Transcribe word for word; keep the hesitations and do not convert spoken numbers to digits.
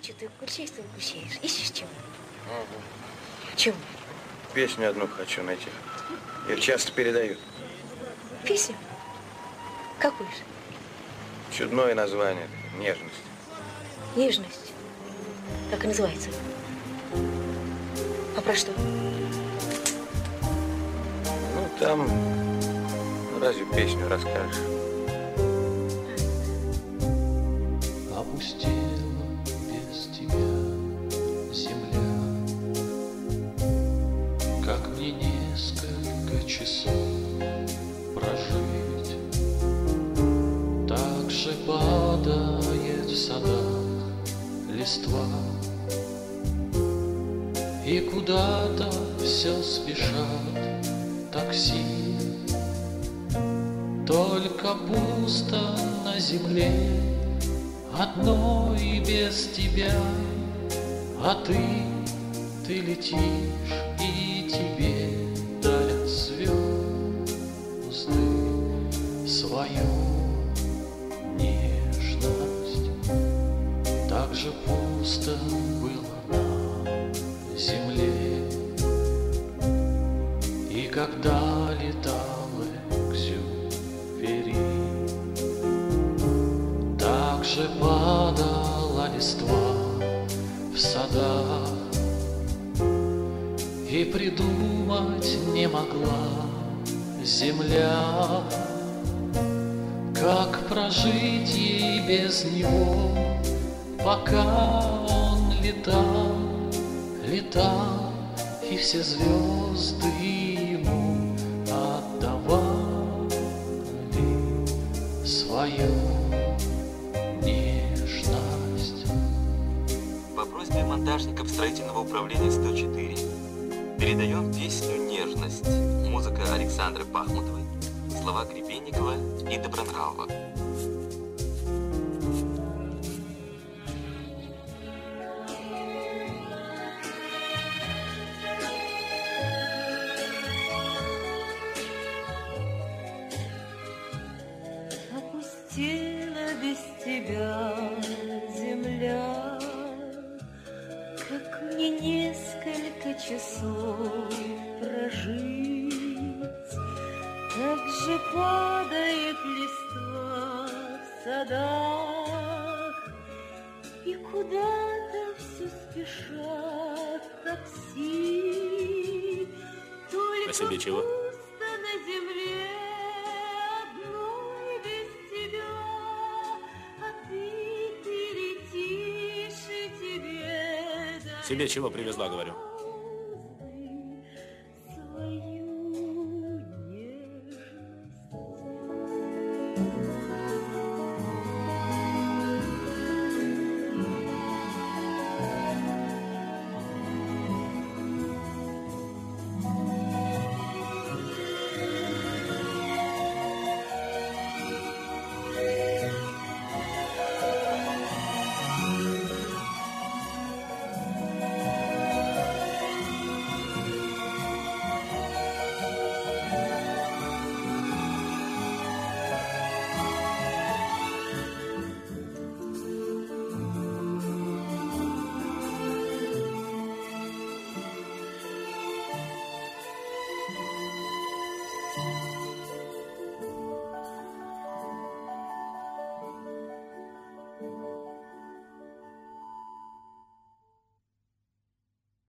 А что, ты гульчейство гульчеешь? Ищешь чего? Угу. Чего? Песню одну хочу найти. Ее часто передают. Песню? Какую же? Чудное название. Нежность. Нежность. Так и называется. А про что? Ну, там... Ну, разве песню расскажешь? Опустела без тебя земля, как мне несколько часов прожить. Так же падает в садах листва, и куда-то все спешат такси. Только пусто на земле одной без тебя, а ты, ты летишь, и тебе дарят звезды свою нежность. Так же пусто было на земле, и когда летал Экзюпери, так же падала листва в садах, и придумать не могла земля, как прожить ей без него, пока он летал, летал, и все звезды ему отдавали свою нежность. По просьбе монтажников строительного управления сто четыре передаем песню «Нежность». Музыка Александры Пахмутовой, слова Гребенникова и Добронравова. Опустела без тебя земля, как мне несколько часов прожить. Так же падает листва в садах, и куда-то все спешат такси. Только А себе чего? пусто на земле одной без тебя, а ты, ты летишь, и тебе дарят Себе чего привезла, говорю?